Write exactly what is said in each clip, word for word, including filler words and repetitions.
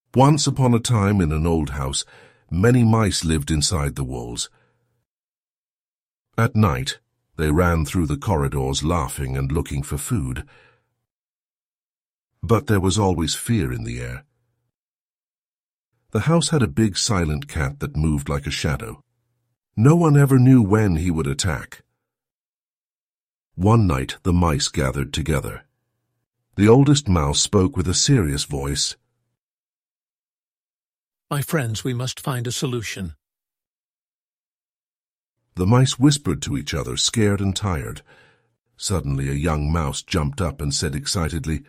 Once upon a time in an old house, many mice lived inside the walls. At night, they ran through the corridors laughing and looking for food. But there was always fear in the air. The house had a big silent cat that moved like a shadow. No one ever knew when he would attack. One night the mice gathered together. The oldest mouse spoke with a serious voice. My friends, we must find a solution. The mice whispered to each other, scared and tired. Suddenly a young mouse jumped up and said excitedly,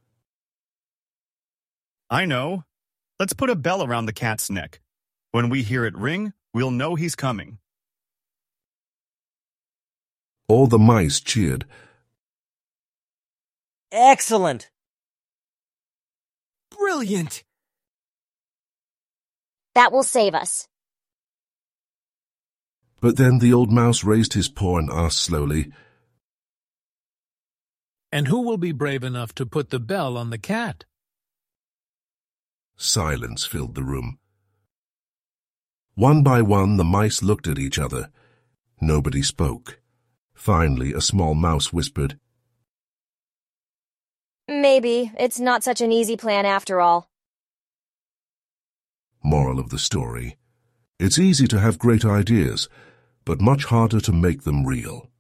I know. Let's put a bell around the cat's neck. When we hear it ring, we'll know he's coming. All the mice cheered. Excellent! Brilliant! That will save us. But then the old mouse raised his paw and asked slowly, And who will be brave enough to put the bell on the cat? Silence filled the room. One by one the mice looked at each other. Nobody spoke. Finally a small mouse whispered, Maybe it's not such an easy plan after all. Moral of the story: it's easy to have great ideas, but much harder to make them real.